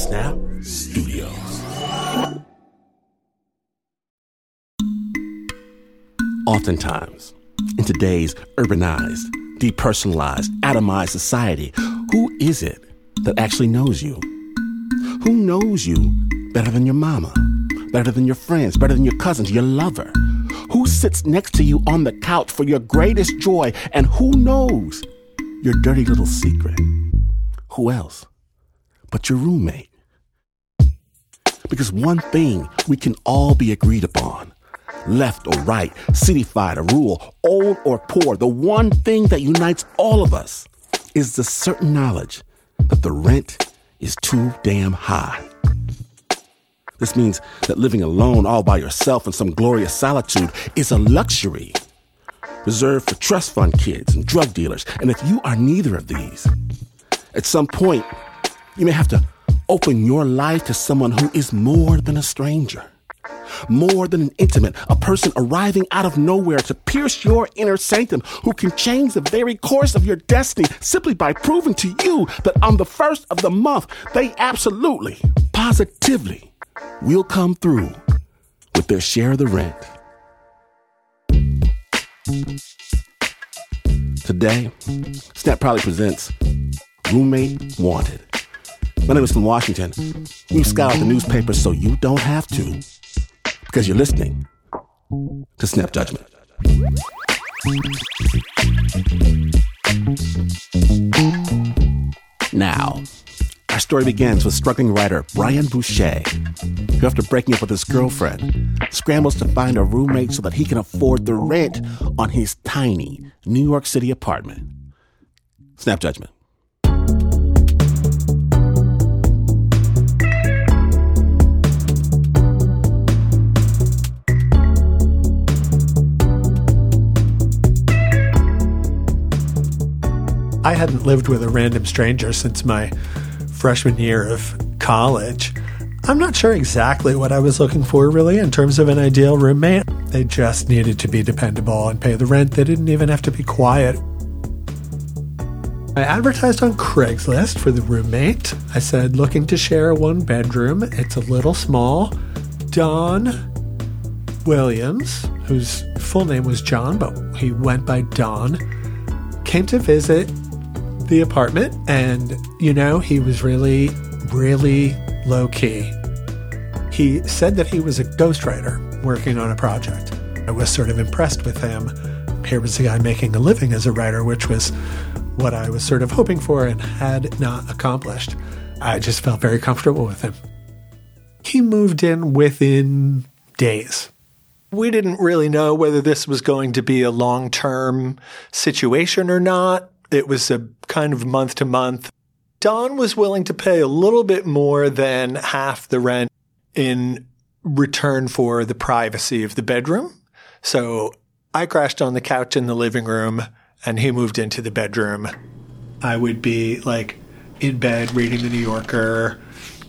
Snap Studios. Oftentimes, in today's urbanized, depersonalized, atomized society, who is it that actually knows you? Who knows you better than your mama, better than your friends, better than your cousins, your lover? Who sits next to you on the couch for your greatest joy? And who knows your dirty little secret? Who else but your roommate? Because one thing we can all be agreed upon, left or right, citified or rural, old or poor, the one thing that unites all of us is the certain knowledge that the rent is too damn high. This means that living alone all by yourself in some glorious solitude is a luxury reserved for trust fund kids and drug dealers. And if you are neither of these, at some point, you may have to open your life to someone who is more than a stranger, more than an intimate, a person arriving out of nowhere to pierce your inner sanctum, who can change the very course of your destiny simply by proving to you that on the first of the month, they absolutely, positively will come through with their share of the rent. Today, Snap proudly presents Roommate Wanted. My name is From Washington. We've scoured the newspapers so you don't have to, because you're listening to Snap Judgment. Now, our story begins with struggling writer Brian Boucher, who, after breaking up with his girlfriend, scrambles to find a roommate so that he can afford the rent on his tiny New York City apartment. Snap Judgment. I hadn't lived with a random stranger since my freshman year of college. I'm not sure exactly what I was looking for, really, in terms of an ideal roommate. They just needed to be dependable and pay the rent. They didn't even have to be quiet. I advertised on Craigslist for the roommate. I said, looking to share a one-bedroom. It's a little small. Don Williams, whose full name was John, but he went by Don, came to visit the apartment, and, he was really, really low-key. He said that he was a ghostwriter working on a project. I was sort of impressed with him. Here was a guy making a living as a writer, which was what I was sort of hoping for and had not accomplished. I just felt very comfortable with him. He moved in within days. We didn't really know whether this was going to be a long-term situation or not. It was a kind of month-to-month. Don was willing to pay a little bit more than half the rent in return for the privacy of the bedroom. So I crashed on the couch in the living room, and he moved into the bedroom. I would be, in bed reading The New Yorker,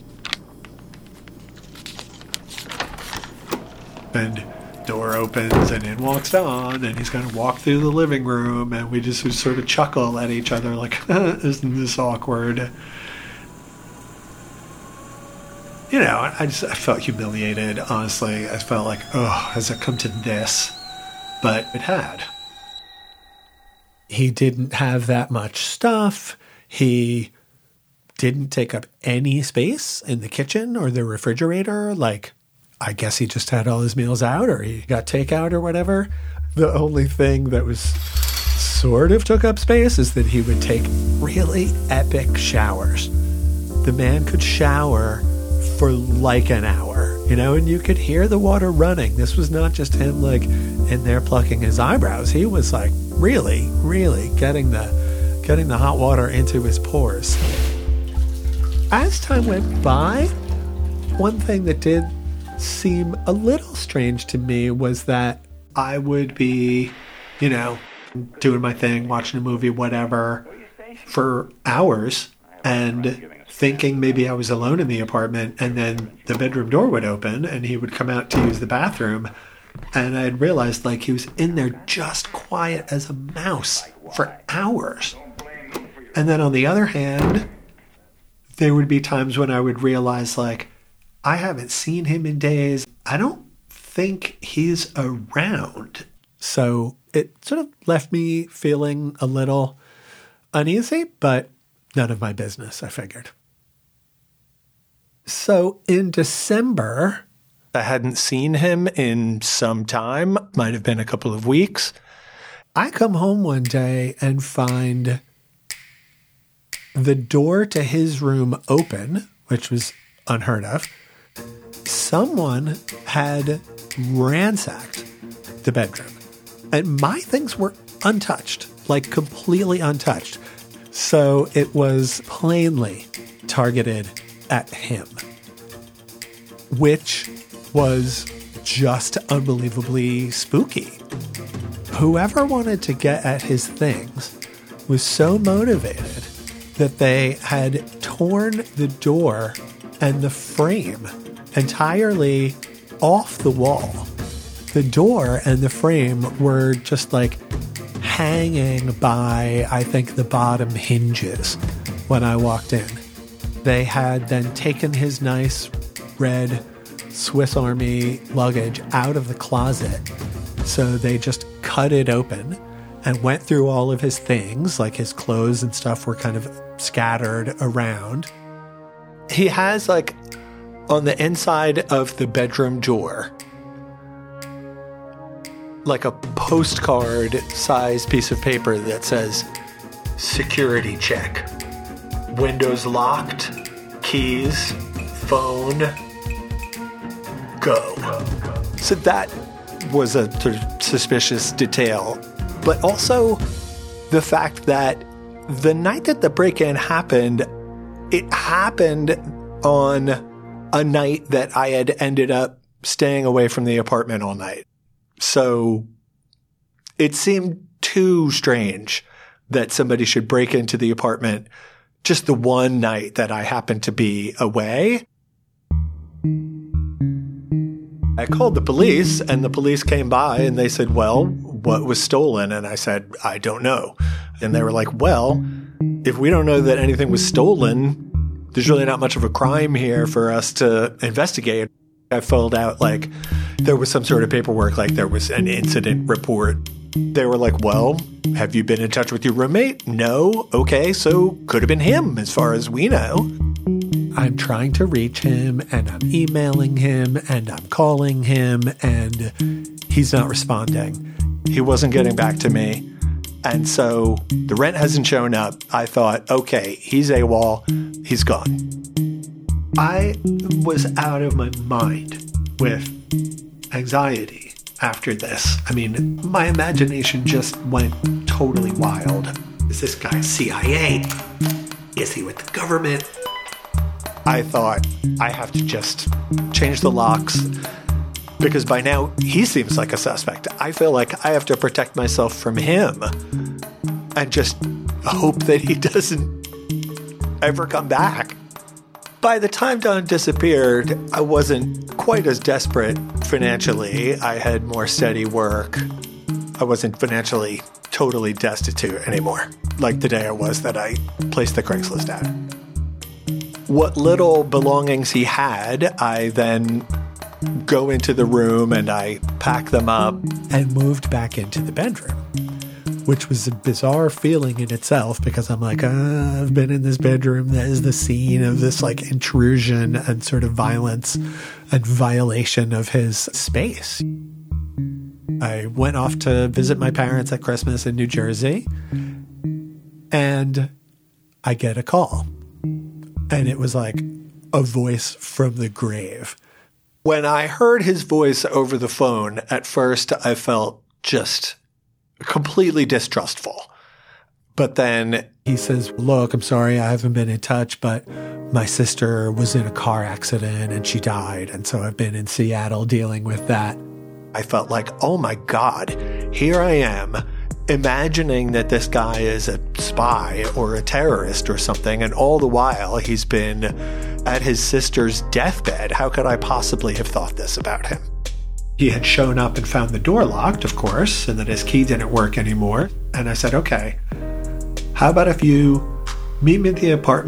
and door opens and in walks Don, and he's going to walk through the living room, and we just would sort of chuckle at each other like, isn't this awkward? I felt humiliated, honestly. I felt like, has it come to this? But it had. He didn't have that much stuff. He didn't take up any space in the kitchen or the refrigerator. I guess he just had all his meals out, or he got takeout or whatever. The only thing that was sort of took up space is that he would take really epic showers. The man could shower for an hour, and you could hear the water running. This was not just him in there plucking his eyebrows. He was really, really getting the hot water into his pores. As time went by, one thing that did seem a little strange to me was that I would be, doing my thing, watching a movie, whatever, for hours, and thinking maybe I was alone in the apartment, and then the bedroom door would open and he would come out to use the bathroom, and I'd realized he was in there just quiet as a mouse for hours. And then on the other hand, there would be times when I would realize, like, I haven't seen him in days. I don't think he's around. So it sort of left me feeling a little uneasy, but none of my business, I figured. So in December, I hadn't seen him in some time, might have been a couple of weeks. I come home one day and find the door to his room open, which was unheard of. Someone had ransacked the bedroom, and my things were untouched, like completely untouched. So it was plainly targeted at him, which was just unbelievably spooky. Whoever wanted to get at his things was so motivated that they had torn the door and the frame entirely off the wall. The door and the frame were just like hanging by, I think, the bottom hinges when I walked in. They had then taken his nice red Swiss Army luggage out of the closet. So they just cut it open and went through all of his things, like his clothes and stuff were kind of scattered around. He has, like, on the inside of the bedroom door, like a postcard-sized piece of paper that says, "Security check. Windows locked. Keys. Phone. Go." So that was a sort of suspicious detail. But also the fact that the night that the break-in happened, it happened on a night that I had ended up staying away from the apartment all night. So it seemed too strange that somebody should break into the apartment just the one night that I happened to be away. I called the police, and the police came by and they said, "Well, what was stolen?" And I said, "I don't know." And they were like, "Well, if we don't know that anything was stolen, there's really not much of a crime here for us to investigate." I filled out, like, there was some sort of paperwork, like there was an incident report. They were like, "Well, have you been in touch with your roommate?" "No." "Okay, so could have been him as far as we know." I'm trying to reach him, and I'm emailing him, and I'm calling him, and he's not responding. He wasn't getting back to me. And so the rent hasn't shown up. I thought, okay, he's AWOL. He's gone. I was out of my mind with anxiety after this. I mean, my imagination just went totally wild. Is this guy CIA? Is he with the government? I thought, I have to just change the locks, because by now he seems like a suspect. I feel like I have to protect myself from him and just hope that he doesn't ever come back. By the time Don disappeared, I wasn't quite as desperate financially. I had more steady work. I wasn't financially totally destitute anymore, like the day I was that I placed the Craigslist ad. What little belongings he had, I then go into the room and I pack them up and moved back into the bedroom, which was a bizarre feeling in itself, because I'm like, I've been in this bedroom that is the scene of this, like, intrusion and sort of violence and violation of his space. I went off to visit my parents at Christmas in New Jersey, and I get a call. And it was like a voice from the grave. When I heard his voice over the phone, at first I felt just completely distrustful. But then he says, "Look, I'm sorry I haven't been in touch, but my sister was in a car accident and she died. And so I've been in Seattle dealing with that." I felt like, oh my God, here I am, imagining that this guy is a spy or a terrorist or something, and all the while he's been at his sister's deathbed. How could I possibly have thought this about him? He had shown up and found the door locked, of course, and that his key didn't work anymore. And I said, okay, how about if you meet me at the apartment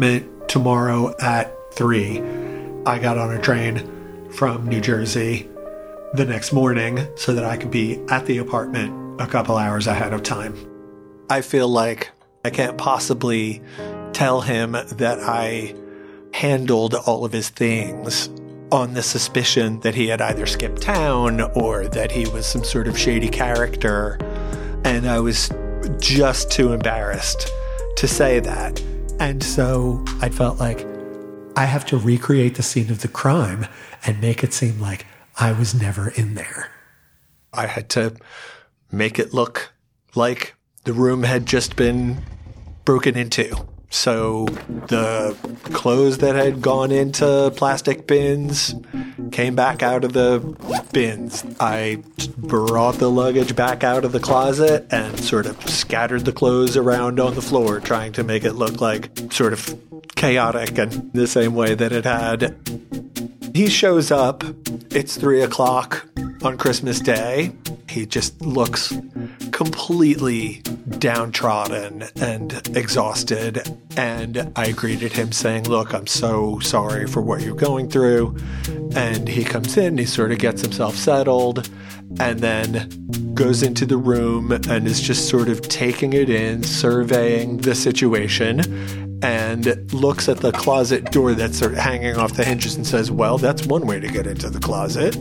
tomorrow at 3. I got on a train from New Jersey the next morning so that I could be at the apartment a couple hours ahead of time. I feel like I can't possibly tell him that I handled all of his things on the suspicion that he had either skipped town or that he was some sort of shady character. And I was just too embarrassed to say that. And so I felt like I have to recreate the scene of the crime and make it seem like I was never in there. I had to make it look like the room had just been broken into. So the clothes that had gone into plastic bins came back out of the bins. I brought the luggage back out of the closet and sort of scattered the clothes around on the floor, trying to make it look like sort of chaotic and the same way that it had. He shows up. It's 3:00 on Christmas Day. He just looks completely downtrodden and exhausted. And I greeted him saying, look, I'm so sorry for what you're going through. And he comes in, he sort of gets himself settled, and then goes into the room and is just sort of taking it in, surveying the situation, and looks at the closet door that's sort of hanging off the hinges and says, well, that's one way to get into the closet.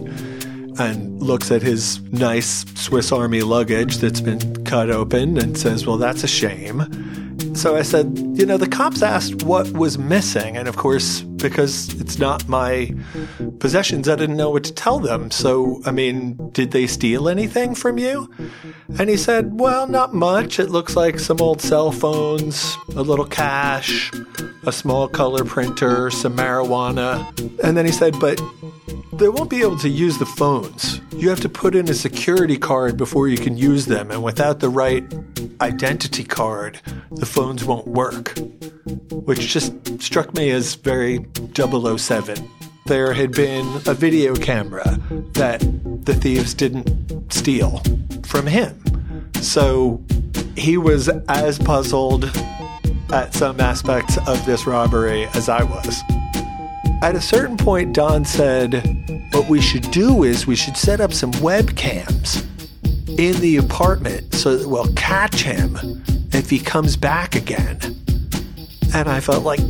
And looks at his nice Swiss Army luggage that's been cut open and says, well, that's a shame. So I said, the cops asked what was missing. And of course, because it's not my possessions, I didn't know what to tell them. So, did they steal anything from you? And he said, well, not much. It looks like some old cell phones, a little cash, a small color printer, some marijuana. And then he said, but they won't be able to use the phones. You have to put in a security card before you can use them. And without the right identity card, the phones won't work. Which just struck me as very 007. There had been a video camera that the thieves didn't steal from him. So he was as puzzled at some aspects of this robbery as I was. At a certain point, Don said, what we should do is we should set up some webcams in the apartment so that we'll catch him if he comes back again. And I felt like,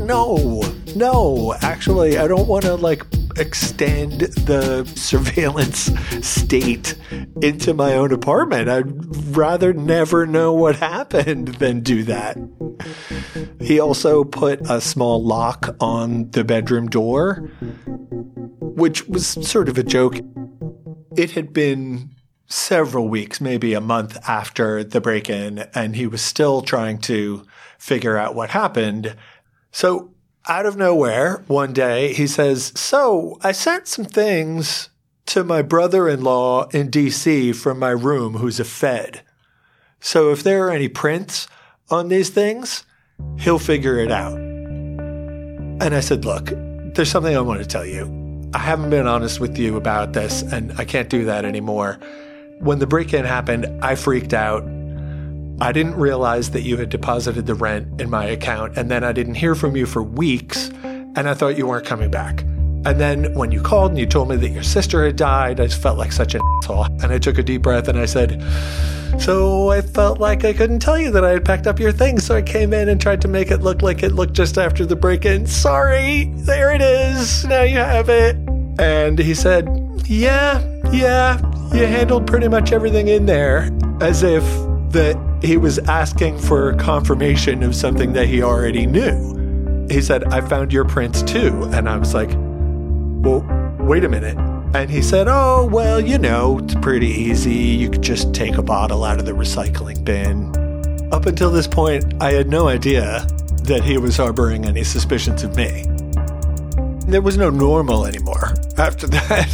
no, actually, I don't want to extend the surveillance state into my own apartment. I'd rather never know what happened than do that. He also put a small lock on the bedroom door, which was sort of a joke. It had been several weeks, maybe a month after the break-in, and he was still trying to figure out what happened. So out of nowhere, one day, he says, so I sent some things to my brother-in-law in D.C. from my room, who's a Fed. So if there are any prints on these things, he'll figure it out. And I said, look, there's something I want to tell you. I haven't been honest with you about this, and I can't do that anymore. When the break-in happened, I freaked out. I didn't realize that you had deposited the rent in my account, and then I didn't hear from you for weeks, and I thought you weren't coming back. And then when you called and you told me that your sister had died, I just felt like such an asshole. And I took a deep breath and I said, so I felt like I couldn't tell you that I had packed up your things, so I came in and tried to make it look like it looked just after the break-in. Sorry, there it is. Now you have it. And he said, yeah, you handled pretty much everything in there, as if that he was asking for confirmation of something that he already knew. He said, I found your prints too. And I was like, well, wait a minute. And he said, oh, well, it's pretty easy. You could just take a bottle out of the recycling bin. Up until this point, I had no idea that he was harboring any suspicions of me. There was no normal anymore after that,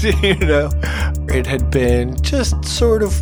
It had been just sort of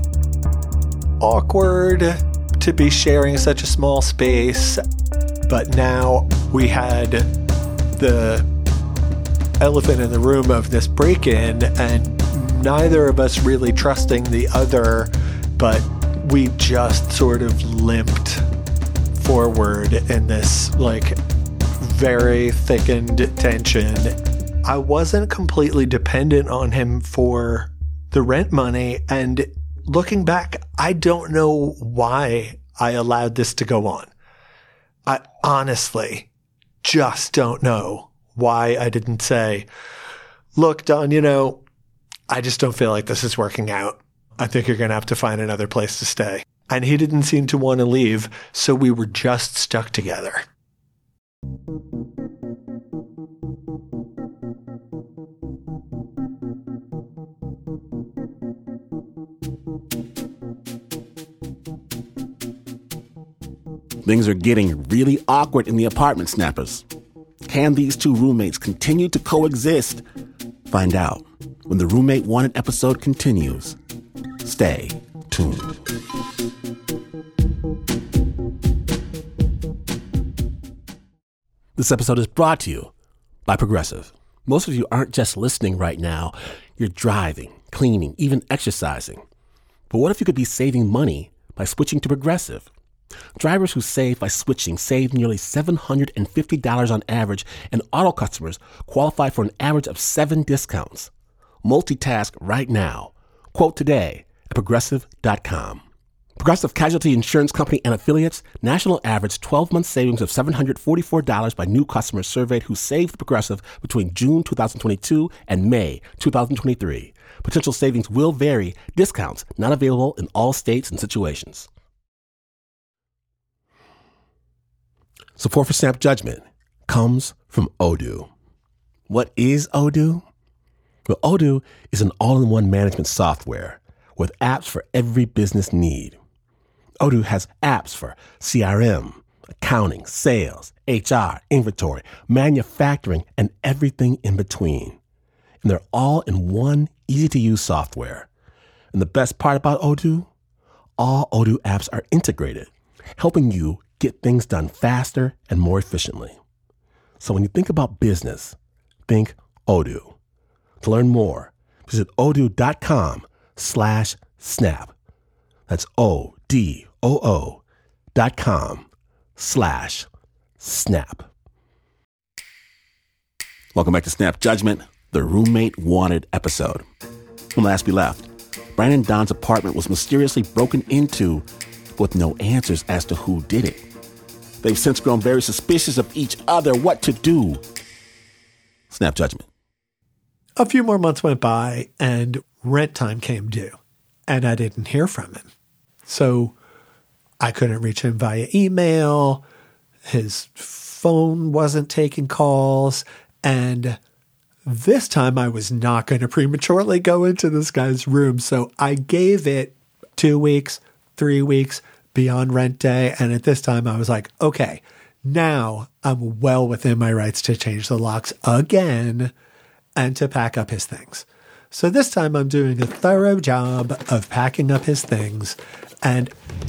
awkward to be sharing such a small space. But now we had the elephant in the room of this break-in, and neither of us really trusting the other, but we just sort of limped forward in this very thickened tension. I wasn't completely dependent on him for the rent money. And looking back, I don't know why I allowed this to go on. I honestly just don't know why I didn't say, look, Don, I just don't feel like this is working out. I think you're going to have to find another place to stay. And he didn't seem to want to leave, so we were just stuck together. Things are getting really awkward in the apartment, Snappers. Can these two roommates continue to coexist? Find out when the Roommate Wanted episode continues. Stay tuned. This episode is brought to you by Progressive. Most of you aren't just listening right now. You're driving, cleaning, even exercising. But what if you could be saving money by switching to Progressive? Drivers who save by switching save nearly $750 on average, and auto customers qualify for an average of 7 discounts. Multitask right now. Quote today at Progressive.com. Progressive Casualty Insurance Company and Affiliates, national average 12-month savings of $744 by new customers surveyed who saved Progressive between June 2022 and May 2023. Potential savings will vary. Discounts not available in all states and situations. Support for Snap Judgment comes from Odoo. What is Odoo? Well, Odoo is an all-in-one management software with apps for every business need. Odoo has apps for CRM, accounting, sales, HR, inventory, manufacturing, and everything in between. And they're all in one easy-to-use software. And the best part about Odoo? All Odoo apps are integrated, helping you get things done faster and more efficiently. So when you think about business, think Odoo. To learn more, visit odoo.com/snap. That's ODOO.com/snap. Welcome back to Snap Judgment, the Roommate Wanted episode. When last we left, Brian and Don's apartment was mysteriously broken into with no answers as to who did it. They've since grown very suspicious of each other. What to do? Snap Judgment. A few more months went by and rent time came due, and I didn't hear from him. So I couldn't reach him via email. His phone wasn't taking calls. And this time I was not going to prematurely go into this guy's room. So I gave it 2 weeks, 3 weeks beyond rent day. And at this time I was like, okay, now I'm well within my rights to change the locks again and to pack up his things. So this time I'm doing a thorough job of packing up his things, and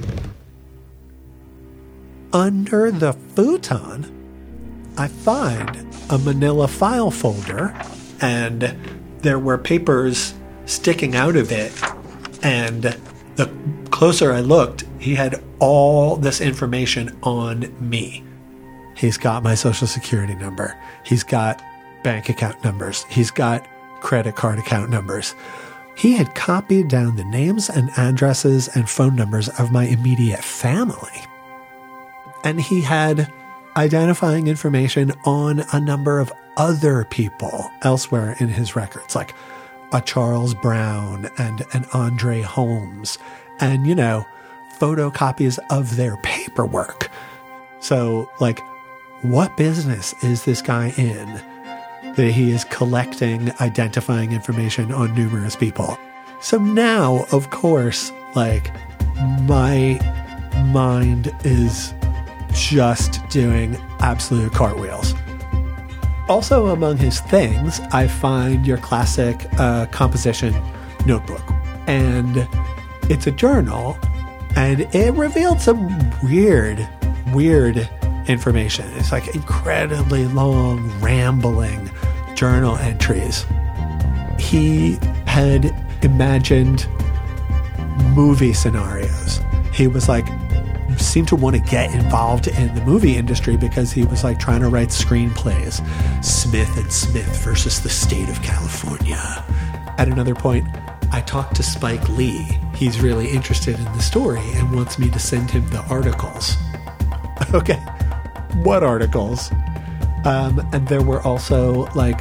under the futon, I find a manila file folder, and there were papers sticking out of it. And the closer I looked, he had all this information on me. He's got my social security number. He's got bank account numbers. He's got credit card account numbers. He had copied down the names and addresses and phone numbers of my immediate family. And he had identifying information on a number of other people elsewhere in his records, like a Charles Brown and an Andre Holmes, and, photocopies of their paperwork. So, what business is this guy in that he is collecting identifying information on numerous people? So now, of course, my mind is just doing absolute cartwheels. Also among his things, I find your classic composition notebook. And it's a journal, and it revealed some weird information. It's incredibly long, rambling journal entries. He had imagined movie scenarios. He was seemed to want to get involved in the movie industry because he was like trying to write screenplays. Smith and Smith versus the state of California. At another point, I talked to Spike Lee. He's really interested in the story and wants me to send him the articles. Okay, what articles? And there were also like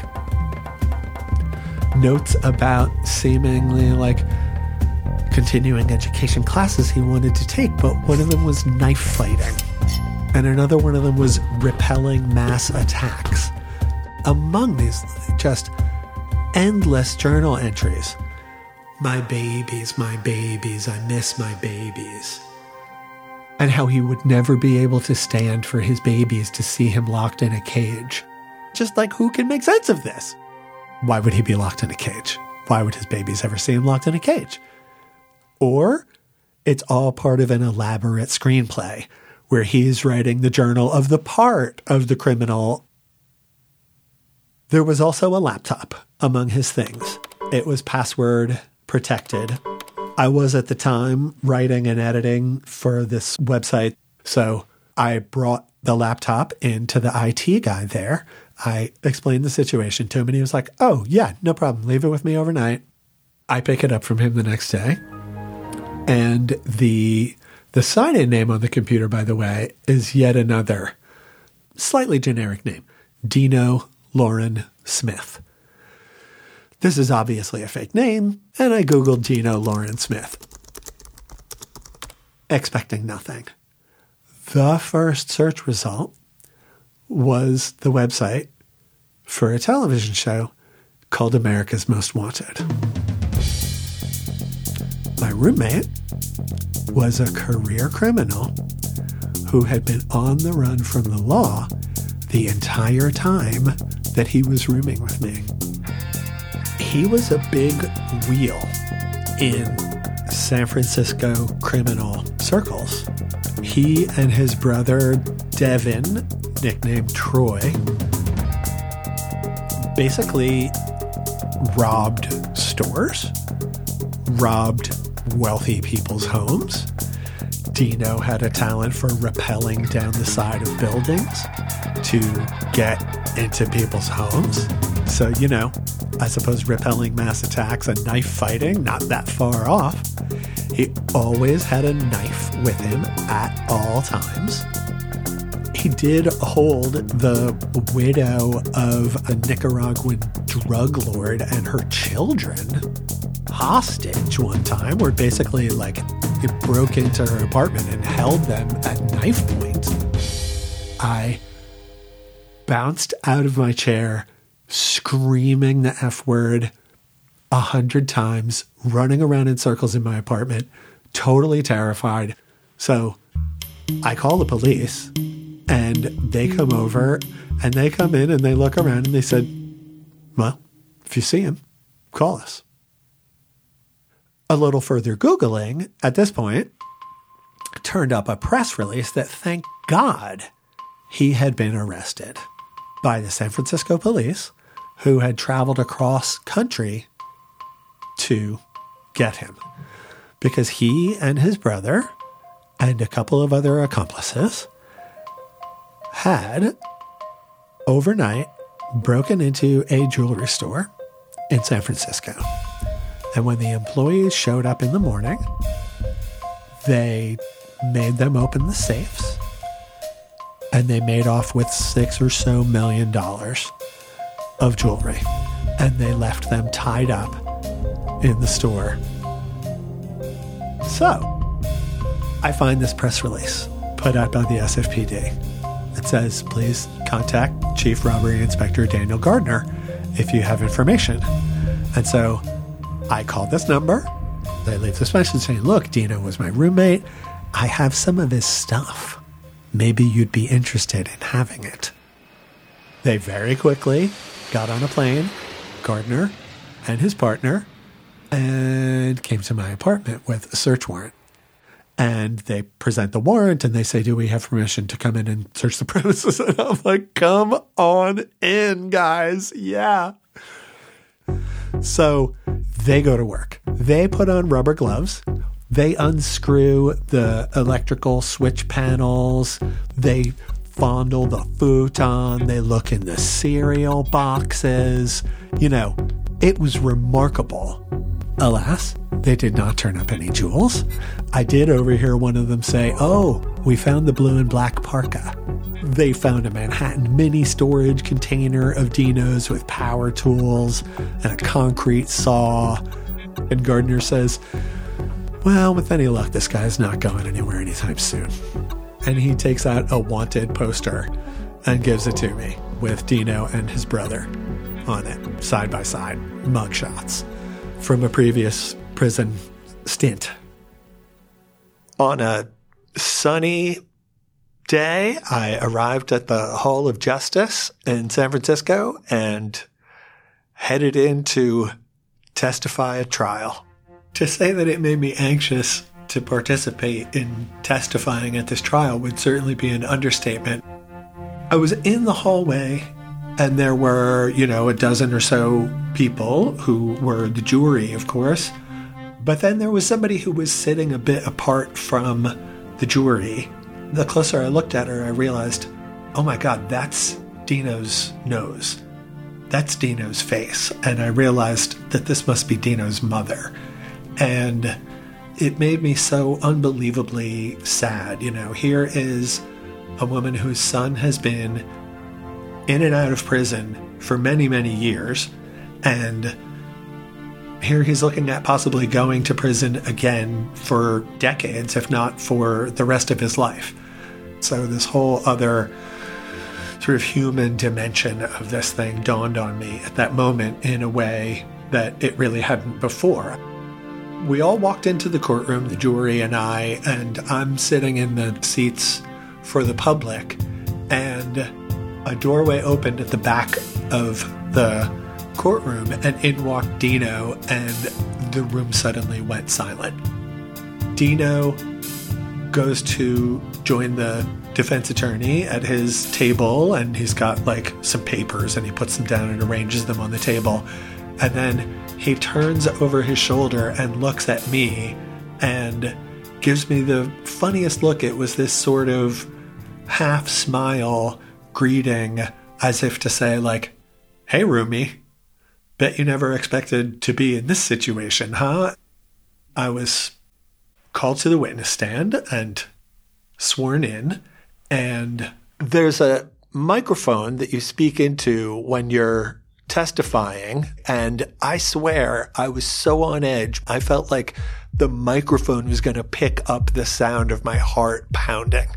notes about seemingly like continuing education classes he wanted to take, but one of them was knife fighting, and another one of them was repelling mass attacks. Among these, just endless journal entries. My babies, I miss my babies. And how he would never be able to stand for his babies to see him locked in a cage. Just like, who can make sense of this? Why would he be locked in a cage? Why would his babies ever see him locked in a cage? Or it's all part of an elaborate screenplay where he's writing the journal of the part of the criminal. There was also a laptop among his things. It was password protected. I was at the time writing and editing for this website, so I brought the laptop into the IT guy there. I explained the situation to him, and he was like, oh, yeah, no problem. Leave it with me overnight. I pick it up from him the next day. And the sign-in name on the computer, by the way, is yet another slightly generic name, Dino Lauren Smith. This is obviously a fake name, and I Googled Dino Lauren Smith, expecting nothing. The first search result was the website for a television show called America's Most Wanted. My roommate was a career criminal who had been on the run from the law the entire time that he was rooming with me. He was a big wheel in San Francisco criminal circles. He and his brother Devin, nicknamed Troy, basically robbed stores, robbed wealthy people's homes. Dino had a talent for rappelling down the side of buildings to get into people's homes. So, you know, I suppose repelling mass attacks and knife fighting, not that far off. He always had a knife with him at all times. He did hold the widow of a Nicaraguan drug lord and her children hostage one time, where basically like he broke into her apartment and held them at knife point. I bounced out of my chair, screaming the F word 100 times, running around in circles in my apartment, totally terrified. So I call the police, and they come over, and they come in and they look around and they said, well, if you see him, call us. A little further Googling at this point turned up a press release that, thank God, he had been arrested by the San Francisco police, who had traveled across country to get him, because he and his brother and a couple of other accomplices had overnight broken into a jewelry store in San Francisco. And when the employees showed up in the morning, they made them open the safes, and they made off with $6 or so million of jewelry. And they left them tied up in the store. So, I find this press release put out by the SFPD. It says, please contact Chief Robbery Inspector Daniel Gardner if you have information. And so I call this number. They leave this message saying, look, Dino was my roommate. I have some of his stuff. Maybe you'd be interested in having it. They very quickly got on a plane, Gardner and his partner, and came to my apartment with a search warrant. And they present the warrant and they say, do we have permission to come in and search the premises? And I'm like, come on in, guys. Yeah. So they go to work. They put on rubber gloves. They unscrew the electrical switch panels. They fondle the futon. They look in the cereal boxes. You know, it was remarkable. Alas, they did not turn up any jewels. I did overhear one of them say, "Oh, we found the blue and black parka." They found a Manhattan mini storage container of Dino's with power tools and a concrete saw. And Gardner says, "Well, with any luck, this guy's not going anywhere anytime soon." And he takes out a wanted poster and gives it to me with Dino and his brother on it, side by side, mugshots from a previous prison stint. On a sunny day, I arrived at the Hall of Justice in San Francisco and headed in to testify at trial. To say that it made me anxious to participate in testifying at this trial would certainly be an understatement. I was in the hallway, and there were, a dozen or so people who were the jury, of course. But then there was somebody who was sitting a bit apart from the jury. The closer I looked at her, I realized, oh my God, that's Dino's nose. That's Dino's face. And I realized that this must be Dino's mother. And it made me so unbelievably sad. Here is a woman whose son has been in and out of prison for many, many years. And here he's looking at possibly going to prison again for decades, if not for the rest of his life. So this whole other sort of human dimension of this thing dawned on me at that moment in a way that it really hadn't before. We all walked into the courtroom, the jury and I, and I'm sitting in the seats for the public, and a doorway opened at the back of the courtroom, and in walked Dino, and the room suddenly went silent. Dino goes to join the defense attorney at his table, and he's got some papers, and he puts them down and arranges them on the table. And then he turns over his shoulder and looks at me and gives me the funniest look. It was this sort of half smile greeting, as if to say, "Hey, roomie, bet you never expected to be in this situation, huh?" I was called to the witness stand and sworn in, and there's a microphone that you speak into when you're testifying, and I swear I was so on edge. I felt like the microphone was going to pick up the sound of my heart pounding.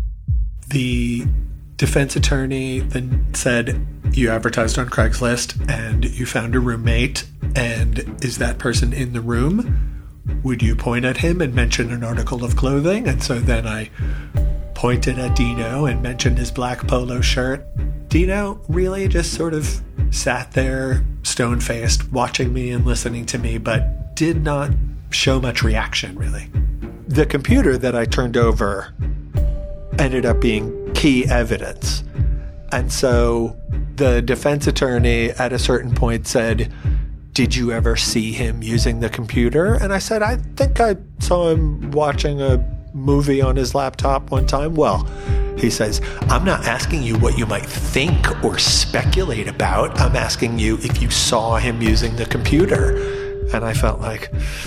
The defense attorney then said, "You advertised on Craigslist and you found a roommate, and is that person in the room? Would you point at him and mention an article of clothing?" And so then I pointed at Dino and mentioned his black polo shirt. Dino really just sort of sat there, stone-faced, watching me and listening to me, but did not show much reaction, really. The computer that I turned over ended up being key evidence. And so the defense attorney at a certain point said, "Did you ever see him using the computer?" And I said, "I think I saw him watching a movie on his laptop one time." "Well," he says, "I'm not asking you what you might think or speculate about. I'm asking you if you saw him using the computer." And I felt like,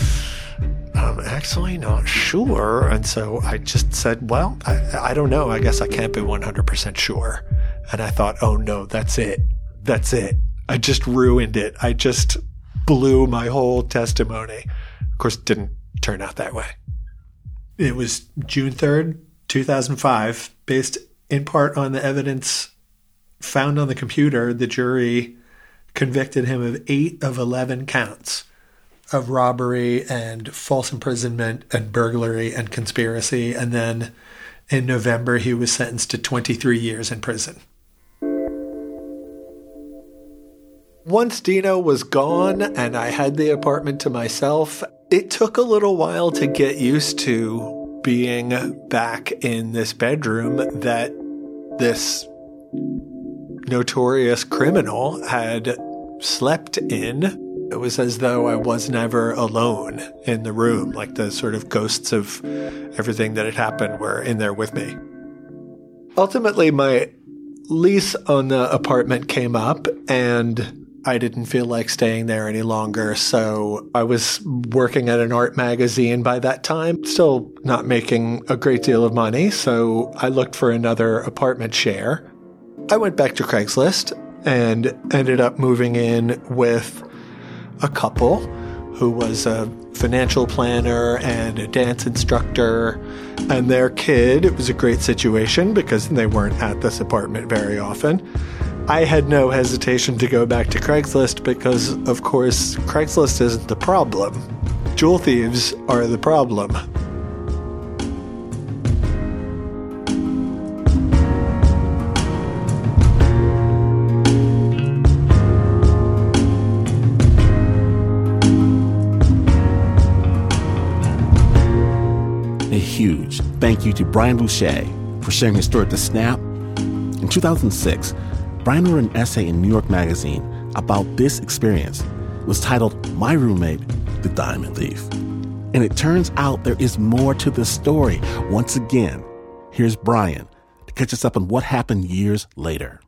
I'm actually not sure. And so I just said, "Well, I don't know. I guess I can't be 100% sure." And I thought, oh no, that's it. That's it. I just ruined it. I just blew my whole testimony. Of course, it didn't turn out that way. It was June 3rd, 2005, based in part on the evidence found on the computer. The jury convicted him of 8 of 11 counts of robbery and false imprisonment and burglary and conspiracy. And then in November, he was sentenced to 23 years in prison. Once Dino was gone and I had the apartment to myself, it took a little while to get used to being back in this bedroom that this notorious criminal had slept in. It was as though I was never alone in the room, like the sort of ghosts of everything that had happened were in there with me. Ultimately, my lease on the apartment came up and I didn't feel like staying there any longer. So I was working at an art magazine by that time, still not making a great deal of money. So I looked for another apartment share. I went back to Craigslist and ended up moving in with a couple who was a financial planner and a dance instructor and their kid. It was a great situation because they weren't at this apartment very often. I had no hesitation to go back to Craigslist because, of course, Craigslist isn't the problem. Jewel thieves are the problem. A huge thank you to Brian Boucher for sharing his story at The Snap. In 2006, Brian wrote an essay in New York Magazine about this experience. It was titled, My Roommate, the Diamond Thief. And it turns out there is more to the story. Once again, here's Brian to catch us up on what happened years later.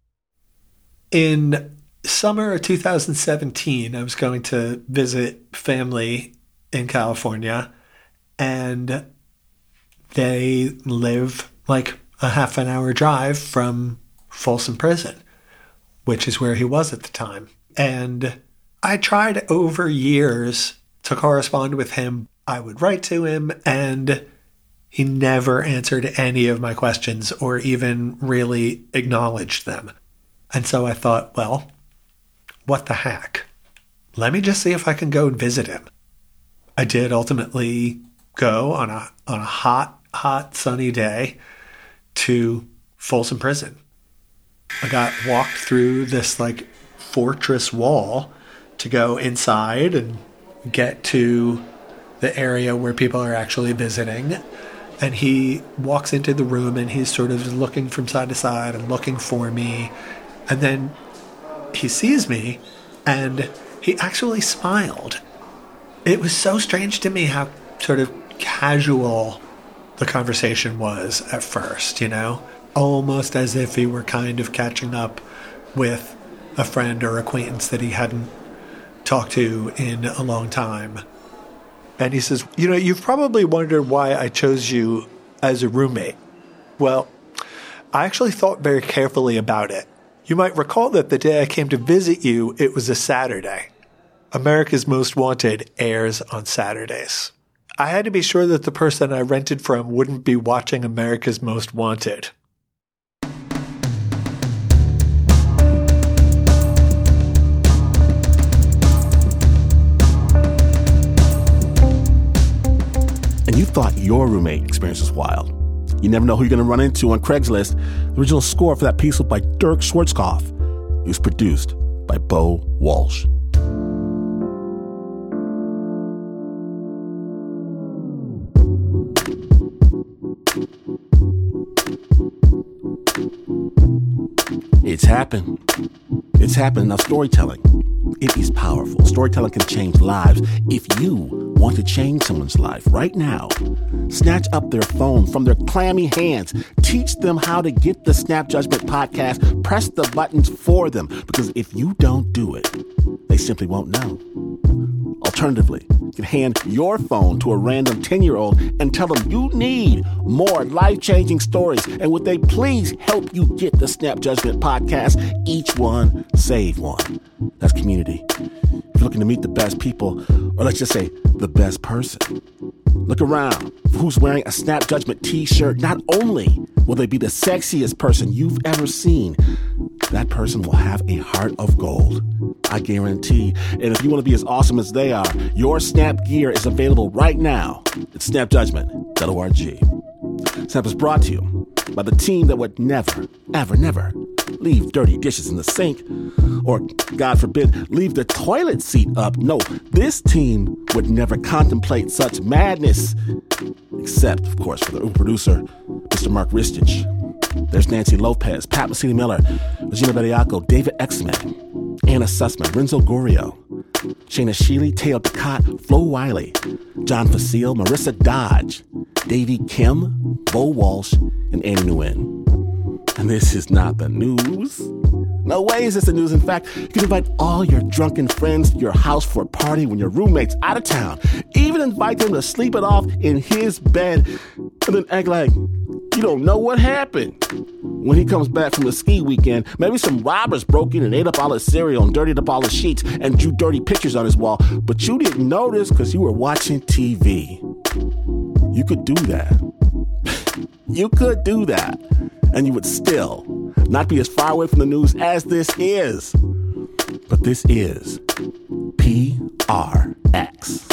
In summer of 2017, I was going to visit family in California, and they live like a half an hour drive from Folsom Prison, which is where he was at the time. And I tried over years to correspond with him. I would write to him, and he never answered any of my questions or even really acknowledged them. And so I thought, well, what the heck? Let me just see if I can go and visit him. I did ultimately go on a hot sunny day to Folsom Prison. I got walked through this like fortress wall to go inside and get to the area where people are actually visiting. And he walks into the room and he's sort of looking from side to side and looking for me. And then he sees me and he actually smiled. It was so strange to me how sort of casual the conversation was at first, you know? Almost as if he were kind of catching up with a friend or acquaintance that he hadn't talked to in a long time. And he says, you know, you've probably wondered why I chose you as a roommate. Well, I actually thought very carefully about it. You might recall that the day I came to visit you, it was a Saturday. America's Most Wanted airs on Saturdays. I had to be sure that the person I rented from wouldn't be watching America's Most Wanted. And you thought your roommate experience was wild. You never know who you're going to run into on Craigslist. The original score for that piece was by Dirk Schwarzkopf. It was produced by Bo Walsh. It's happened. It's happened. Now, storytelling, it is powerful. Storytelling can change lives. If you want to change someone's life right now, snatch up their phone from their clammy hands. Teach them how to get the Snap Judgment podcast. Press the buttons for them, because if you don't do it, they simply won't know. Alternatively, you can hand your phone to a random 10-year-old and tell them you need more life-changing stories, and would they please help you get the Snap Judgment podcast? Each one, save one. That's community. If you're looking to meet the best people, or let's just say the best person, look around for who's wearing a Snap Judgment t-shirt. Not only will they be the sexiest person you've ever seen, that person will have a heart of gold. I guarantee. And if you want to be as awesome as they are, your Snap gear is available right now at snapjudgment.org. Snap is brought to you by the team that would never, ever, never leave dirty dishes in the sink, or, God forbid, leave the toilet seat up. No, this team would never contemplate such madness, except, of course, for the producer, Mr. Mark Ristich. There's Nancy Lopez, Pat Mesiti-Miller, Regina Bediaco, David Exman, Anna Sussman, Renzo Gorio, Shayna Shealy, Teo Ducott, Flo Wiley, John Facile, Marissa Dodge, Davey Kim, Bo Walsh, and Annie Nguyen. And this is not the news. No way is this the news. In fact, you can invite all your drunken friends to your house for a party when your roommate's out of town. Even invite them to sleep it off in his bed and then act like you don't know what happened. When he comes back from the ski weekend, maybe some robbers broke in and ate up all his cereal and dirtied up all his sheets and drew dirty pictures on his wall. But you didn't notice because you were watching TV. You could do that. You could do that. And you would still not be as far away from the news as this is. But this is PRX.